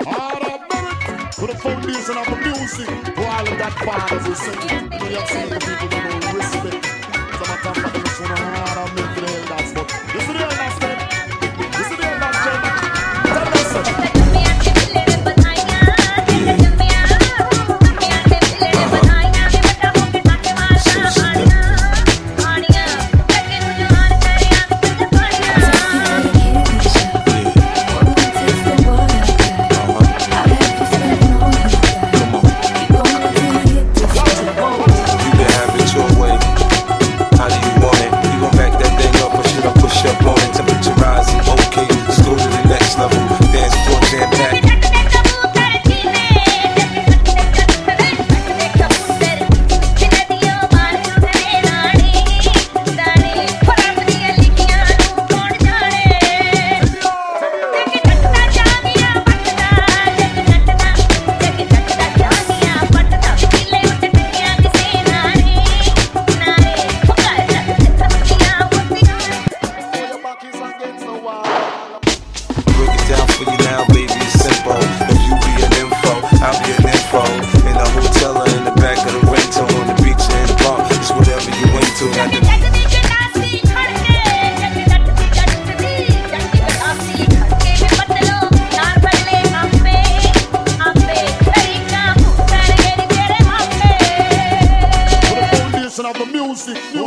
All of merit to the foundation of the music. To all of that fathers who sing it. You know, you have seen the people that don't respect. Some of them for them is one hard and make the elders. But this is the elders, man. This is the elders, man. Tell them so. Of the music.